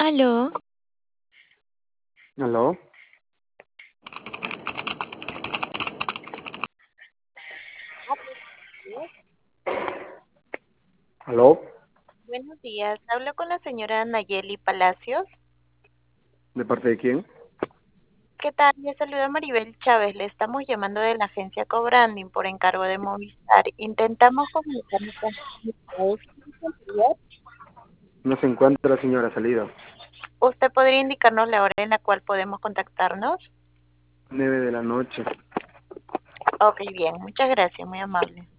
Aló, ¿Aló? ¿Aló? Buenos días, hablo con la señora Nayeli Palacios. ¿De parte de quién? ¿Qué tal? Le saluda Maribel Chávez, le estamos llamando de la agencia Cobranding por encargo de Movistar. Intentamos comunicarnos con usted. No se encuentra la señora salida. ¿Usted podría indicarnos la hora en la cual podemos contactarnos? 9 de la noche. Ok, bien, muchas gracias, muy amable.